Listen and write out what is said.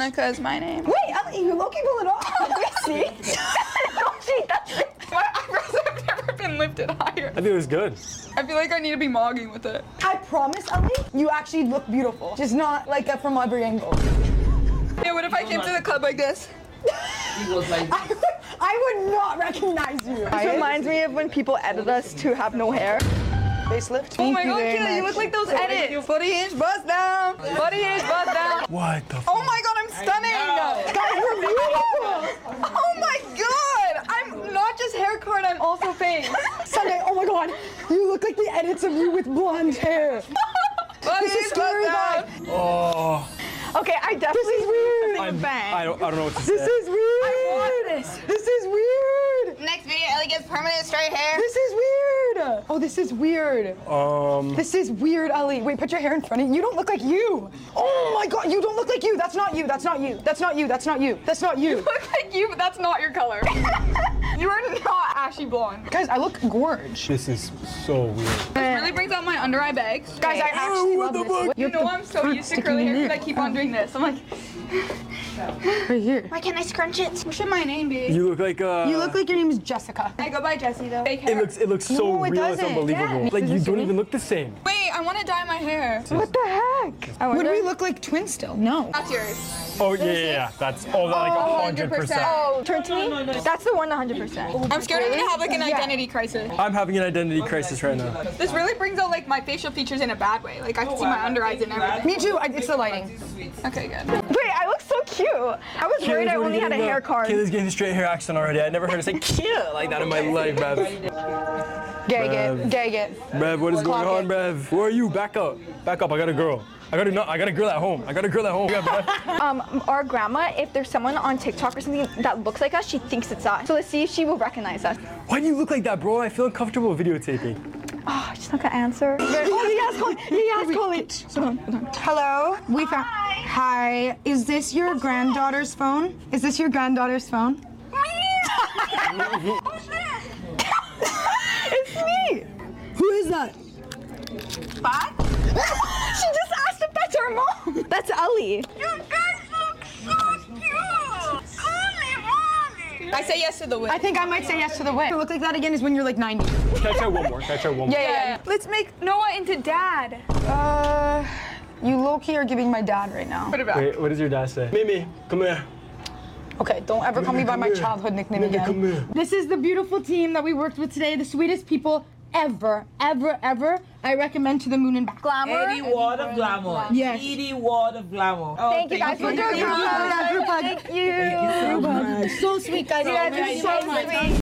Monica is my name. Wait, Ellie, you low-key pull it off. See? No, she doesn't. My eyebrows have never been lifted higher. I think it was good. I feel like I need to be mogging with it. I promise, Ellie, you actually look beautiful. Just not like from every angle. Yeah, what if I came to the club like this? I would not recognize you. This reminds me of when people edit us to have no hair. Facelift. Oh my god, Kayla, you look like those edits. 40-inch bust down. 40-inch bust down. What the Oh my god, I'm stunning. Guys, you're beautiful. Oh my god. I'm not just hair card, I'm also face. Sunday, oh my god, you look like the edits of you with blonde hair. This is scary, guys. Oh. Okay, I definitely. This is weird. I don't know what to say. This is weird. This is weird. Next video, Ellie gets permanent straight hair. This is weird. Oh, this is weird. This is weird, Ellie. Wait, put your hair in front of you. You don't look like you. Oh my god, you don't look like you. That's not you. That's not you. That's not you. That's not you. That's not you. Look like you, but that's not your color. You are not ashy blonde. Guys, I look gorge. This is so weird. This really brings out my under eye bags. Guys, I actually love this. You know I'm so used to curly hair because I keep on doing this. I'm like, Right here. why can't I scrunch it? What should my name be? You look like You look like your name is Jessica. I go by Jessie though. Fake hair. it looks so No, it real. It's doesn't. unbelievable. Yeah. Like Does you it don't see? even look the same. Wait, I want to dye my hair. What the heck? Would we look like twins still? No. That's yours. Oh yeah. That's like 100%. Oh, turn to me? That's the one 100%. I'm scared I'm gonna have like an identity crisis. I'm having an identity crisis right now. This really brings out like my facial features in a bad way. Like I can see my under eyes and everything. Me too. It's the lighting. Okay, good. Wait, I look so cute. I was worried I only had a hair card. Kayla's getting the straight hair accent already. I never heard her say cute like that in my life, Bev. Gag it. Gag it. Bev, what is going on, Bev? Where are you? Back up. Back up. I got a girl. I got a girl at home. Yeah, Bev. Our grandma, if there's someone on TikTok or something that looks like us, she thinks it's us. So let's see if she will recognize us. Why do you look like that, bro? I feel uncomfortable videotaping. Oh, she's not gonna answer. Oh, yes, calling. Hello. We found. Hi. Is this your granddaughter's phone? Is this your granddaughter's phone? It's me. Who is that? She just asked if that's her mom. That's Ellie. You guys look so cute. Call me mommy. I say yes to the win. I think I might say yes to the win. To look like that again is when you're like 90. Can I try one more? Yeah. Let's make Noah into dad. You low-key are giving my dad right now. Put it back. Wait, what does your dad say? Mimi, come here. Okay, don't ever call me by my childhood nickname again. Come here. This is the beautiful team that we worked with today, the sweetest people ever. I recommend To the Moon and Back. Glamour. 80 word of glamour. Yes. 80 word of glamour. Oh, Thank you guys for doing Thank you. Thank you. Thank you so much. So sweet, guys. You guys are so sweet.